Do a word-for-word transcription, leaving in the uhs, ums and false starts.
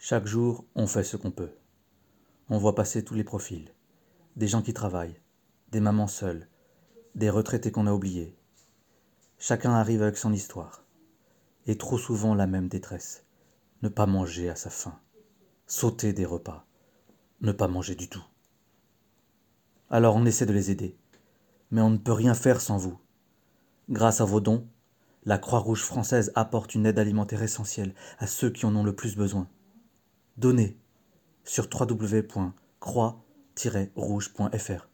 Chaque jour, on fait ce qu'on peut. On voit passer tous les profils. Des gens qui travaillent, des mamans seules, des retraités qu'on a oubliés. Chacun arrive avec son histoire. Et trop souvent la même détresse. Ne pas manger à sa faim. Sauter des repas. Ne pas manger du tout. Alors on essaie de les aider. Mais on ne peut rien faire sans vous. Grâce à vos dons, la Croix-Rouge française apporte une aide alimentaire essentielle à ceux qui en ont le plus besoin. Donnez sur w w w point croix tiret rouge point f r.